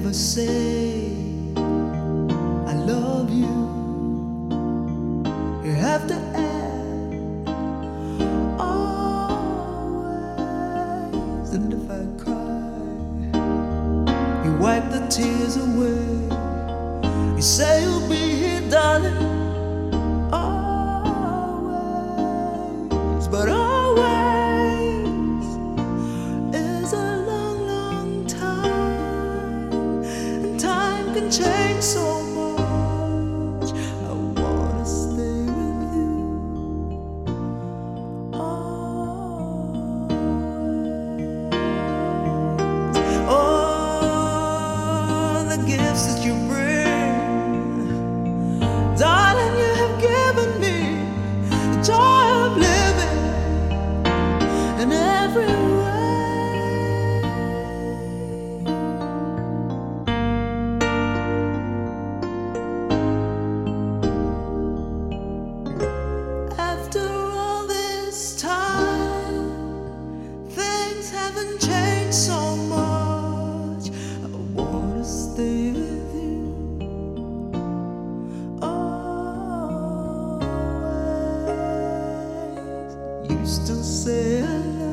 never say I love you. You have to add always. And if I cry, you wipe the tears away. You say you'll be here, darling, always. But always is a long, long time, and time can change so much. I wanna stay with you always. Oh, the gifts that you bring, darling, you have given me the joy of living in every way. After all this time, things haven't changed so much. I wanna stay with you always. You still say I love